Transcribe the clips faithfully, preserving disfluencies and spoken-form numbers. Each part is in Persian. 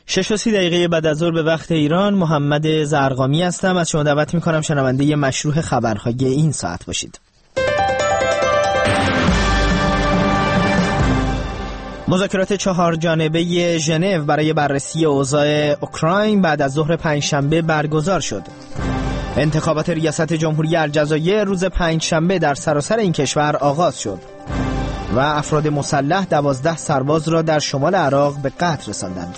شش و سی دقیقه بعد از ظهر به وقت ایران، محمد زرقامی هستم. از شما دعوت می‌کنم شنونده مشروع خبرهای این ساعت باشید. مذاکرات چهار جانبه ژنو برای بررسی اوضاع اوکراین بعد از ظهر پنجشنبه برگزار شد. انتخابات ریاست جمهوری الجزایر روز پنجشنبه در سراسر این کشور آغاز شد و افراد مسلح دوازده سرباز را در شمال عراق به قتل رساندند.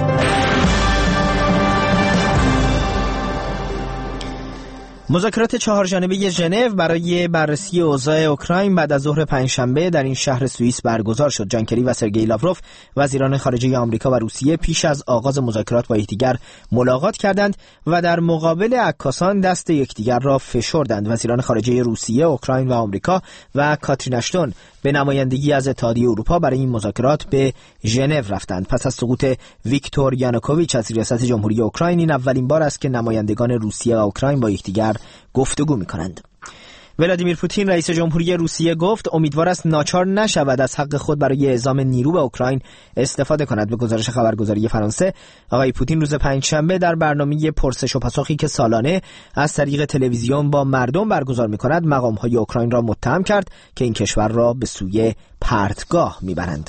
مذاکرات چهار جانبه ژنو برای بررسی اوضاع اوکراین بعد از ظهر پنجشنبه در این شهر سوئیس برگزار شد. جان کری و سرگئی لاوروف وزیران خارجه آمریکا و روسیه پیش از آغاز مذاکرات با یکدیگر ملاقات کردند و در مقابل عکاسان دست یکدیگر را فشردند. وزیران خارجه روسیه، اوکراین و آمریکا و کاترین اشتون به نمایندگی از اتحادیه اروپا برای این مذاکرات به ژنو رفتند. پس از سقوط ویکتور یانوکوویچ از ریاست جمهوری اوکراین، این اولین بار است که نمایندگان روسیه و اوکراین با یکدیگر گفتگو می‌کنند. ولادیمیر پوتین رئیس جمهوری روسیه گفت امیدوار است ناچار نشود از حق خود برای اعزام نیرو به اوکراین استفاده کند. به گزارش خبرگزاری فرانسه، آقای پوتین روز پنجشنبه در برنامه پرسش و پاسخی که سالانه از طریق تلویزیون با مردم برگزار می‌کند، مقام‌های اوکراین را متهم کرد که این کشور را به سوی پرتگاه می‌برند.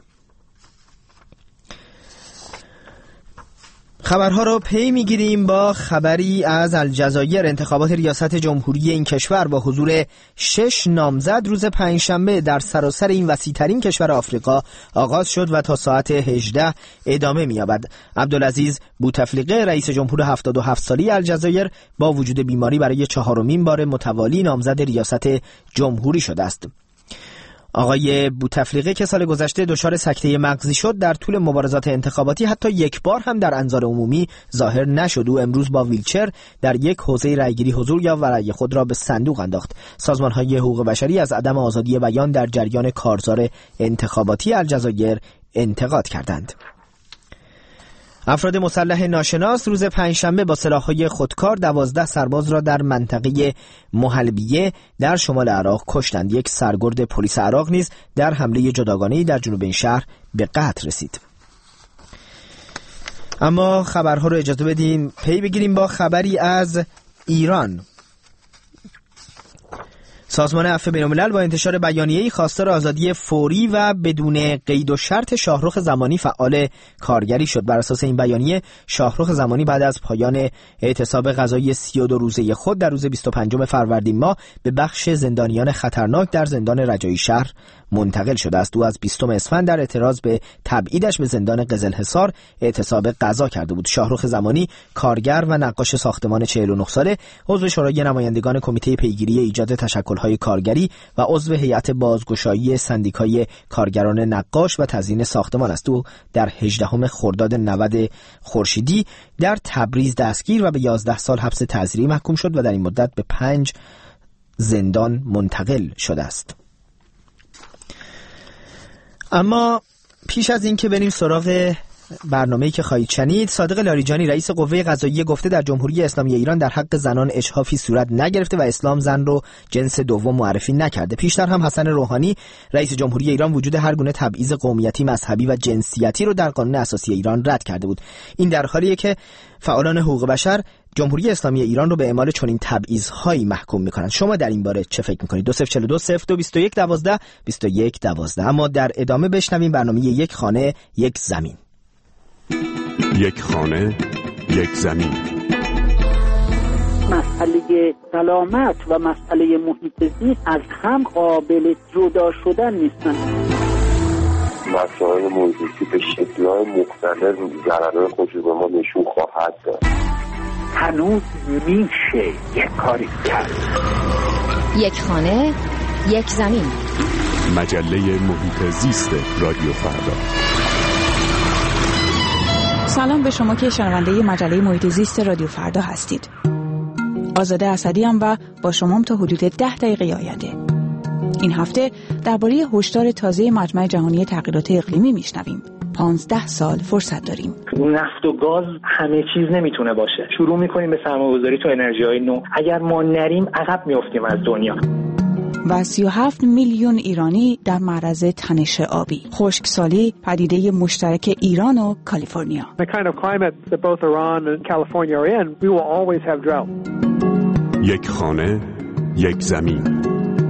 خبرها رو پی میگیریم با خبری از الجزایر. انتخابات ریاست جمهوری این کشور با حضور شش نامزد روز پنجشنبه در سراسر این وسیع‌ترین کشور آفریقا آغاز شد و تا ساعت هجده ادامه می‌یابد. عبدالعزیز بوتفلیقه رئیس جمهور هفتاد و هفت ساله الجزایر با وجود بیماری برای چهارمین بار متوالی نامزد ریاست جمهوری شده است. آقای بوتفلیقه که سال گذشته دچار سکته مغزی شد، در طول مبارزات انتخاباتی حتی یک بار هم در انظار عمومی ظاهر نشد. او امروز با ویلچر در یک حوزه رأیگیری حضور یافت و رأی خود را به صندوق انداخت. سازمان‌های حقوق بشری از عدم آزادی بیان در جریان کارزار انتخاباتی الجزایر انتقاد کردند. افراد مسلح ناشناس روز پنجشنبه با سلاح‌های خودکار دوازده سرباز را در منطقه محلبیه در شمال عراق کشتند. یک سرگرد پلیس عراق نیز در حمله جداگانه‌ای در جنوب این شهر به قتل رسید. اما خبرها رو اجازه بدیم پی بگیریم با خبری از ایران. سازمان عفو بین‌الملل با انتشار بیانیه‌ای خواستار آزادی فوری و بدون قید و شرط شاهرخ زمانی فعال کارگری شد. بر اساس این بیانیه، شاهرخ زمانی بعد از پایان اعتصاب غذایی سی و دو روزه خود در روز بیست و پنجم فروردین ماه به بخش زندانیان خطرناک در زندان رجایی شهر منتقل شده است. او از بیستم اسفند در اعتراض به تبعیدش به زندان قزلحصار اعتصاب غذا کرده بود. شاهرخ زمانی کارگر و نقاش ساختمان چهل و نه ساله، عضو شورای نمایندگان کمیته پیگیری ایجاد تشکل‌های کارگری و عضو هیئت بازگشایی سندیکای کارگران نقاش و تزیین ساختمان است. او در هجدهم خرداد نود خورشیدی در تبریز دستگیر و به یازده سال حبس تعزیری محکوم شد و در این مدت به پنج زندان منتقل شده است. اما پیش از این که بریم سراغ برنامه‌ای که خواهید شنید، صادق لاریجانی رئیس قوه قضاییه گفته در جمهوری اسلامی ایران در حق زنان اجحافی صورت نگرفته و اسلام زن رو جنس دوم معرفی نکرده. پیشتر هم حسن روحانی رئیس جمهوری ایران وجود هر گونه تبعیض قومیتی، مذهبی و جنسیتی رو در قانون اساسی ایران رد کرده بود. این در حالیه که فعالان حقوق بشر جمهوری اسلامی ایران رو به اعمال چنین تبعیض‌هایی محکوم می‌کنند. شما در این باره چه فکر می‌کنید؟ دو صفر چهار دو صفر دو بیست و یک دوازده بیست و یک دوازده. اما در ادامه بشنویم برنامه یک خانه یک زمین. یک خانه یک زمین. مسئله سلامت و مسئله محیط زیست از هم قابل جدا شدن نیستن. مسائل محیط زیستی به شکل‌های مختلف ضررهای خودش به ما نشون خواهد داد. هنوز میشه یک کاری کرد. یک خانه یک زمین. مجله محیط زیست رادیو فردا. سلام به شما که شنونده مجله محیط زیست رادیو فردا هستید. آزاده اسدیم و با شما تا حدود ده دقیقه آینده. این هفته درباره هشدار تازه مجمع جهانی تغییرات اقلیمی میشنویم. پانزده سال فرصت داریم. نفت و گاز همه چیز نمیتونه باشه. شروع میکنیم به سرمایه‌گذاری تو انرژی‌های نو. اگر ما نریم عقب میافتیم از دنیا. و سی و هفت میلیون ایرانی در معرض تنش آبی. خشکسالی پدیده مشترک ایران و کالیفرنیا. The kind of climate that both Iran and California are in, we will always have drought. یک خانه، یک زمین.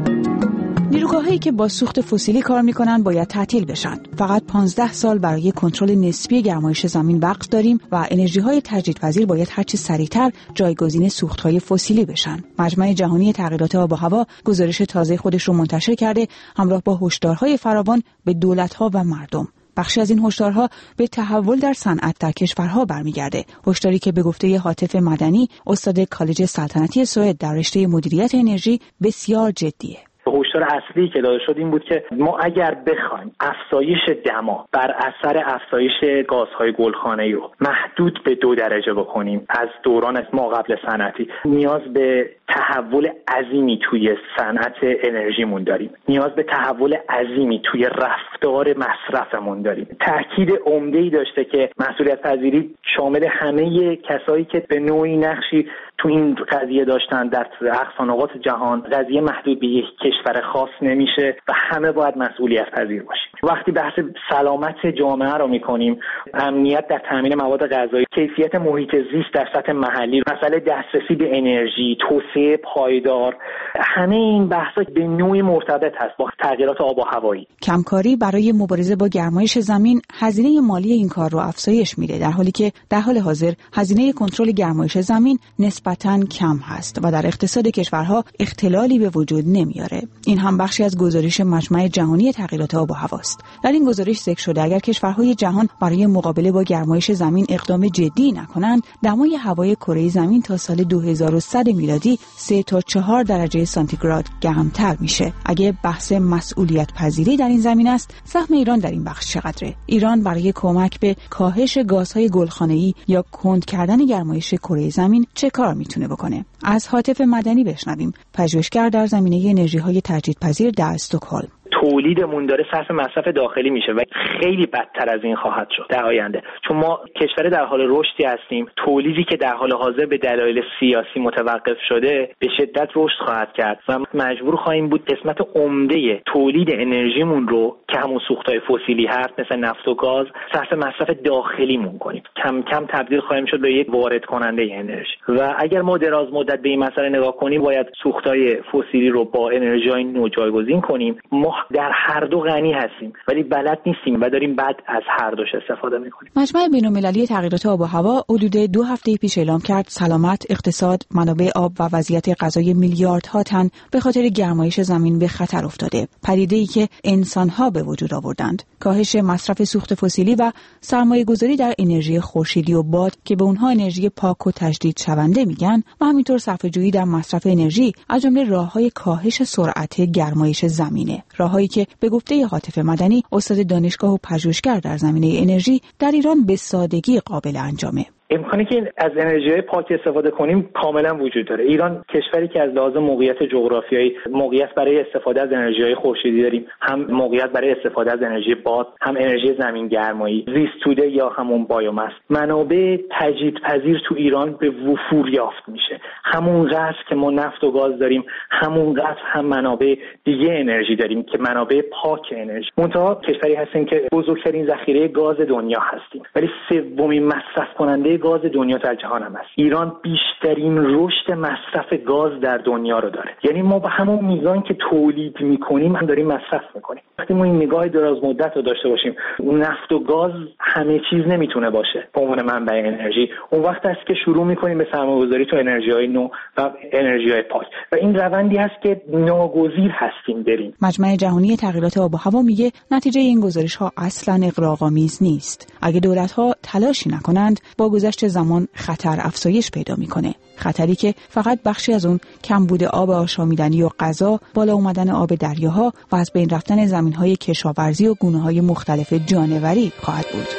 نیروگاه‌هایی که با سوخت فسیلی کار می‌کنند باید تعطیل بشن. فقط پانزده سال برای کنترل نسبی گرمایش زمین وقت داریم و انرژی‌های تجدیدپذیر باید هرچه سریعتر جایگزین سوخت‌های فسیلی بشن. مجمع جهانی تغییرات آب و هوا گزارش تازه خودش رو منتشر کرده همراه با هشدارهای فراوان به دولت‌ها و مردم. بخشی از این هشدارها به تحول در صنعت در کشورها برمیگرده. هشداری که به گفته هاتف مدنی، استاد کالج سلطنتی سوئد در رشته مدیریت انرژی، بسیار جدیه. هشدار اصلی که داده شد این بود که ما اگر بخوایم افزایش دما بر اثر افزایش گازهای گلخانه‌ای رو محدود به دو درجه بکنیم از دوران ما قبل صنعتی، نیاز به تحول عظیمی توی صنعت انرژیمون داریم، نیاز به تحول عظیمی توی رفتار مصرفمون داریم. تاکید عمده‌ای داشته که مسئولیت پذیری شامل همه کسایی که به نوعی نقشی تو این قضیه داشتن در اقصا نقاط جهان. قضیه محدود به یک کشور خاص نمیشه و همه باید مسئولیت پذیر باشیم. وقتی بحث سلامت جامعه رو میکنیم، امنیت در تامین مواد غذایی، کیفیت محیط زیست در سطح محلی، مسئله دسترسی به انرژی، توسعه پایدار، همه این بحثا به نوعی مرتبط هست با تغییرات آب و هوایی. کمکاری برای مبارزه با گرمایش زمین هزینه مالی این کار رو افزایش میده، در حالی که در حال حاضر هزینه کنترل گرمایش زمین نسبتاً کم هست و در اقتصاد کشورها اختلالی به وجود نمیاره. این هم بخشی از گزارش مجمع جهانی تغییرات آب و هواست. در این گزارش ذکر شده اگر کشورهای جهان برای مقابله با گرمایش زمین اقدام جدی نکنند، دمای هوای کره زمین تا سال دو هزار و صد میلادی سه تا چهار درجه سانتیگراد گرمتر میشه. اگه بحث مسئولیت پذیری در این زمین است، سهم ایران در این بخش چقدره؟ ایران برای کمک به کاهش گازهای گلخانه‌ای یا کند کردن گرمایش کره زمین چه کار میتونه بکنه؟ از هاتف مدنی بشنویم، پژوهشگر در زمینه انرژی‌های تجدیدپذیر در استکهلم. تولیدمون داره صرف مصرف داخلی میشه و خیلی بدتر از این خواهد شد در آینده، چون ما کشور در حال رشدی هستیم. تولیدی که در حال حاضر به دلایل سیاسی متوقف شده به شدت رشد خواهد کرد و مجبور خواهیم بود قسمت عمده تولید انرژیمون رو که همون سوخت‌های فسیلی هست مثل نفت و گاز صرف مصرف داخلیمون کنیم. کم کم تبدیل خواهیم شد به یک وارد کننده انرژی و اگر ما دراز مدت به این مسئله نگاه کنیم، باید سوخت‌های فسیلی رو با انرژی‌های نو جایگزین کنیم. ما در هر دو غنی هستیم ولی بلد نیستیم و داریم بعد از هر دوش استفاده میکنیم. مجمع بین‌المللی تغییرات آب و هوا حدود دو هفته پیش اعلام کرد سلامت، اقتصاد، منابع آب و وضعیت غذایی میلیاردها تن به خاطر گرمایش زمین به خطر افتاده. پدیده‌ای که انسان‌ها به وجود آوردند. کاهش مصرف سوخت فسیلی و سرمایه‌گذاری در انرژی خورشیدی و باد که به اونها انرژی پاک و تجدید شونده میگن و همینطور صرفه‌جویی در مصرف انرژی از جمله راه‌های کاهش سرعت گرمایش زمینه. راه‌هایی که به گفته هاتف مدنی، استاد دانشگاه و پژوهشگر در زمینه انرژی، در ایران به سادگی قابل انجامه. امکانی که از انرژی پاک استفاده کنیم کاملا وجود داره. ایران کشوری که از لحاظ موقعیت جغرافیایی موقعیت برای استفاده از انرژی‌های خورشیدی داریم، هم موقعیت برای استفاده از انرژی باد، هم انرژی زمین گرمایی، زیست توده یا همون بایوماس. منابع تجدیدپذیر تو ایران به وفور یافت میشه. همونقدر که ما نفت و گاز داریم، همونقدر هم منابع دیگه انرژی داریم که منابع پاک انرژی. منتها کشوری هستیم که بزرگترین ذخیره گاز دنیا هستیم، ولی سومین مصرف کننده گاز دنیا در جهان هم است. ایران بیشترین رشد مصرف گاز در دنیا رو داره. یعنی ما به همون میزان که تولید میکنیم هم داریم مصرف میکنیم. وقتی ما این نگاه دراز مدت رو داشته باشیم، نفت و گاز همه چیز نمیتونه باشه به عنوان منبع انرژی. اون وقت است که شروع میکنیم به سرمایه‌گذاری تو انرژی‌های نو و انرژی‌های پاک و این روندی هست که ناگزیر هستیم بریم. مجمع جهانی تغییرات آب و هوا میگه نتیجه این گزارش‌ها اصلاً اغراق‌آمیز نیست. اگه دولت‌ها تلاشی نکنند، با گذشت زمان خطر افزایش پیدا میکنه. خطری که فقط بخشی از اون کمبود آب آشامیدنی و غذا، بالا اومدن آب دریاها و از بین رفتن زمین‌های کشاورزی و گونه‌های مختلف جانوری خواهد بود.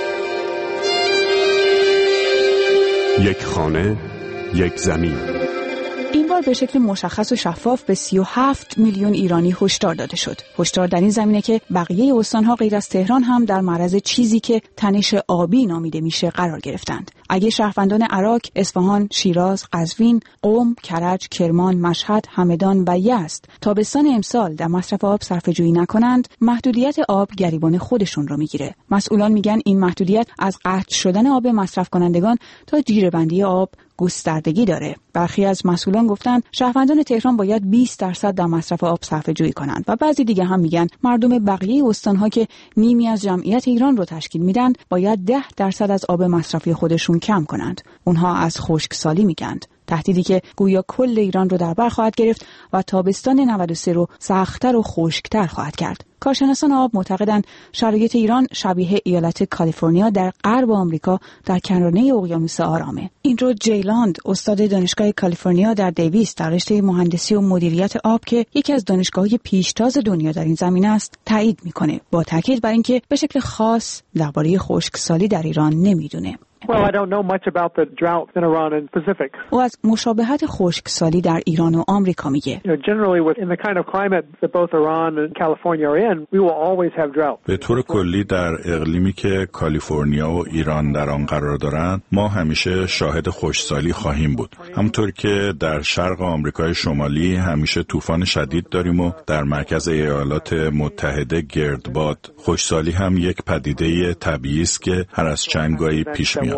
یک خانه، یک زمین. این بار به شکل مشخص و شفاف به سی و هفت میلیون ایرانی هشدار داده شد. هشدار در این زمینه که بقیه استان‌ها غیر از تهران هم در معرض چیزی که تنش آبی نامیده میشه قرار گرفتند. اگه شهروندان عراق، اصفهان، شیراز، قزوین، قم، کرج، کرمان، مشهد، همدان و یزد تابستان امسال در مصرف آب صرفه‌جویی نکنند، محدودیت آب گریبان خودشون رو میگیره. مسئولان میگن این محدودیت از قطع شدن آب مصرف کنندگان تا جیره‌بندی آب گستردگی داره. برخی از مسئولان گفتن شهروندان تهران باید بیست درصد در مصرف آب صرفه‌جویی کنند و بعضی دیگه هم میگن مردم بقیه استان‌ها که نیمی از جمعیت ایران رو تشکیل میدن باید ده درصد از آب مصرفی خودشون کم کنند. اونها از خشکسالی میگن، تهدیدی که گویا کل ایران رو در بر خواهد گرفت و تابستان نود و سه رو سخت‌تر و خشک‌تر خواهد کرد. کارشناسان آب معتقدند شرایط ایران شبیه ایالت کالیفرنیا در غرب آمریکا در کنارنه اقیانوس آرامه. این رو جیلاند، استاد دانشگاه کالیفرنیا در دیویس در رشته مهندسی و مدیریت آب که یکی از دانشگاه‌های پیشتاز دنیا در این زمینه است، تایید میکنه، با تاکید بر اینکه به شکل خاص درباره خشکسالی در ایران نمیدونه. Well, I don't know much about the drought in Iran and Pacific. او از مشابهت خشکسالی در ایران و آمریکا میگه. You know, generally within the kind of climate that both Iran and California are in, we will always have drought. به طور کلی در اقلیمی که کالیفرنیا و ایران در آن قرار دارند، ما همیشه شاهد خشکسالی خواهیم بود. همونطور که در شرق آمریکای شمالی همیشه طوفان شدید داریم و در مرکز ایالات متحده گردباد، خشکسالی هم یک پدیده طبیعی است که هر از چند گاهی پیش میاد.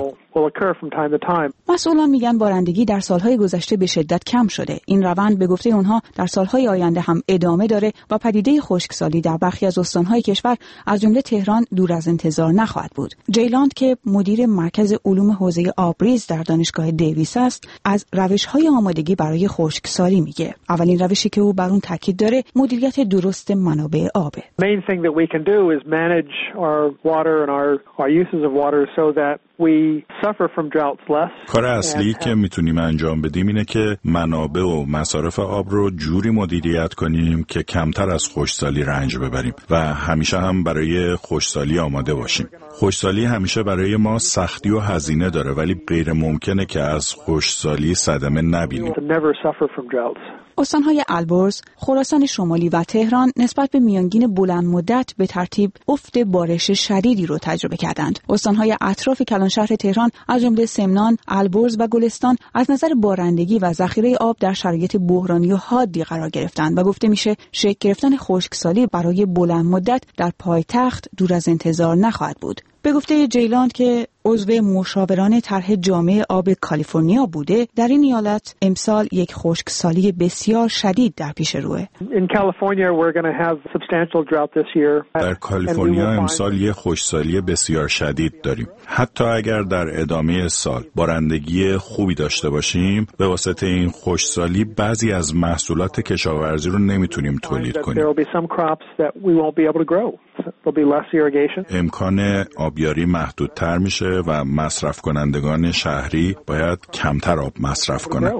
مسئولان میگن بارندگی در سالهای گذشته به شدت کم شده. این روند به گفته اونها در سالهای آینده هم ادامه داره و پدیده خشکسالی در برخی از استانهای کشور از جمله تهران دور از انتظار نخواهد بود. جیلاند که مدیر مرکز علوم حوزه آبریز در دانشگاه دیویس است، از روش‌های آمادگی برای خشکسالی میگه. اولین روشی که او بر اون تاکید داره مدیریت درست منابع آبه. Main thing that we can do is manage our water and our our uses of water so that we suffer from droughts less. کار اصلی که میتونیم انجام بدیم اینه که منابع و مصارف آب رو جوری مدیریت کنیم که کمتر از خشکسالی رنج ببریم و همیشه هم برای خشکسالی آماده باشیم. خشکسالی همیشه برای ما سختی و هزینه داره، ولی غیر ممکنه که از خشکسالی صدمه نبینیم. استانهای البرز، خراسان شمالی و تهران نسبت به میانگین بلند مدت به ترتیب افت بارش شدیدی رو تجربه کردند. استانهای اطراف کلانشهر تهران از جمله سمنان، البرز و گلستان از نظر بارندگی و ذخیره آب در شرایط بحرانی و حادی قرار گرفتند و گفته میشه شکل گرفتن خشکسالی برای بلند مدت در پایتخت دور از انتظار نخواهد بود. به گفته جیلاند که عضو مشاوران طرح جامع آب کالیفرنیا بوده، در این ایالت امسال یک خشکسالی بسیار شدید در پیش روه. در کالیفرنیا امسال یک خشکسالی بسیار شدید داریم. حتی اگر در ادامه سال بارندگی خوبی داشته باشیم، به واسطه این خشکسالی بعضی از محصولات کشاورزی رو نمیتونیم تولید کنیم. امکان آبیاری محدودتر میشه و مصرف کنندگان شهری باید کمتر آب مصرف کنند.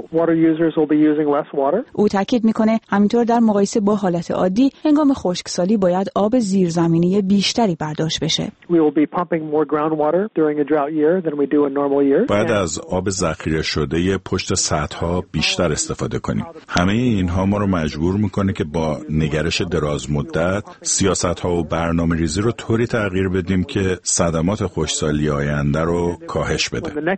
او تاکید میکنه همینطور در مقایسه با حالت عادی هنگام خشکسالی باید آب زیرزمینی بیشتری برداشت بشه. باید از آب ذخیره شده پشت سدها بیشتر استفاده کنیم. همه اینها ما رو مجبور میکنه که با نگرش دراز مدت سیاست‌ها و برنامه‌ریزی رو طوری تغییر بدیم که صدمات خشکسالی آینده رو کاهش بده.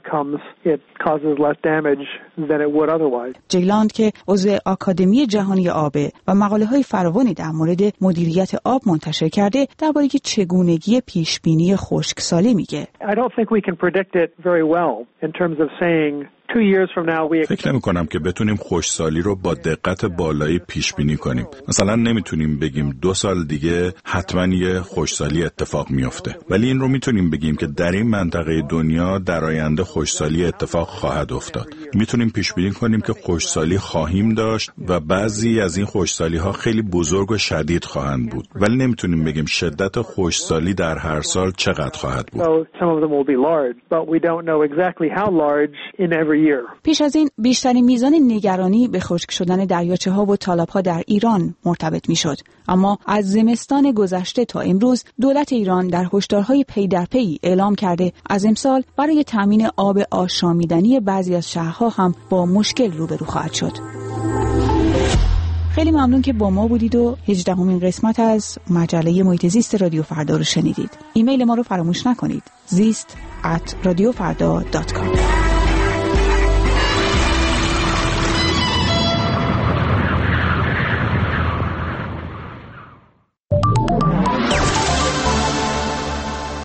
جیلاند که عضو آکادمی جهانی آب و مقاله‌های فراوانی در مورد مدیریت آب منتشر کرده، درباره چگونگی پیشبینی خشکسالی میگه. فکر نمی کنم که بتونیم خشکسالی رو با دقت بالایی پیش بینی کنیم. مثلا نمیتونیم بگیم دو سال دیگه حتما یه خشکسالی اتفاق میفته. ولی این رو میتونیم بگیم که در این منطقه دنیا در آینده خشکسالی اتفاق خواهد افتاد. میتونیم پیش بینی کنیم که خشکسالی خواهیم داشت و بعضی از این خشکسالی ها خیلی بزرگ و شدید خواهند بود. ولی نمیتونیم بگیم شدت خشکسالی در هر سال چقدر خواهد بود. پیش از این بیشترین میزان نگرانی به خشک شدن دریاچه ها و تالاب ها در ایران مرتبط می شد. اما از زمستان گذشته تا امروز دولت ایران در هشدارهای پی در پی اعلام کرده از امسال برای تامین آب آشامیدنی بعضی از شهرها هم با مشکل روبرو خواهد شد. خیلی ممنون که با ما بودید و هجدهمین قسمت از مجله محیط زیست رادیو فردا رو شنیدید. ایمیل ما رو فراموش نکنید. زیست ات رادیو فردا دات کام